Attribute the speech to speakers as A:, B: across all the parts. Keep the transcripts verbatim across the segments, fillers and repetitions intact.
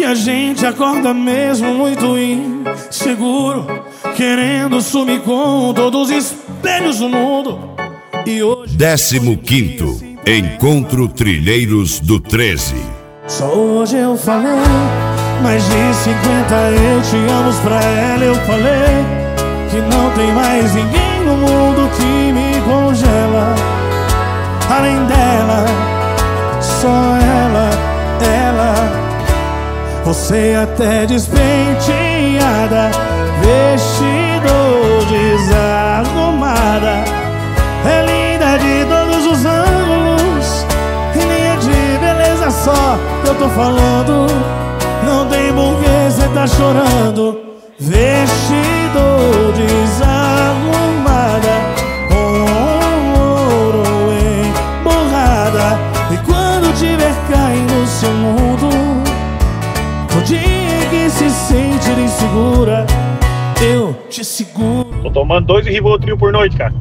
A: a gente acorda mesmo muito inseguro, querendo sumir com todos os espelhos do mundo. E hoje
B: décimo quinto Encontro Trilheiros do treze.
A: Só hoje eu falei, mais de cinquenta eu te amo pra ela. Eu falei que não tem mais ninguém no mundo que me congela. Além dela, só ela, ela. Você até despenteada, vestido desarrumada, é linda de todos os ângulos, e nem é de beleza só que eu tô falando. Não tem porquê cê tá chorando. Vestido desarrumada, com ouro emborrada. E quando tiver caindo no seu mundo, no dia que se sentir insegura, eu te seguro.
C: Tô tomando dois Rivotril por noite, cara.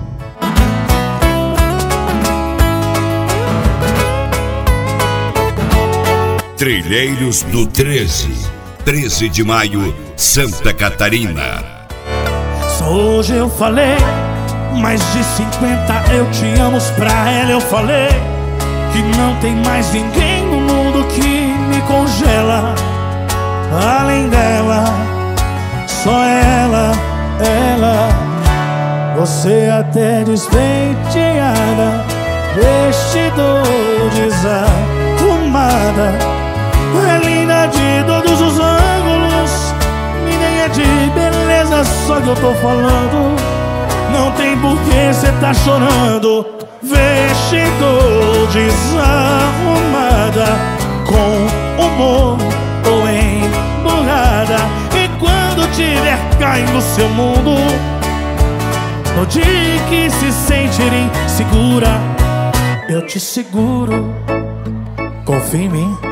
B: Trilheiros do treze, treze de maio, Santa Catarina.
A: Só hoje eu falei, mais de cinquenta eu te amo pra ela. Eu falei que não tem mais ninguém no mundo que me congela. Além dela, só ela, ela. Você até despenteada, vestido desarrumada, é linda de todos os ângulos, e nem é de beleza só que eu tô falando. Não tem porquê cê tá chorando. Vestido desarrumada, com humor ou emburrada. E quando tiver caindo no seu mundo, no dia que se sentir insegura, eu te seguro. Confia em mim.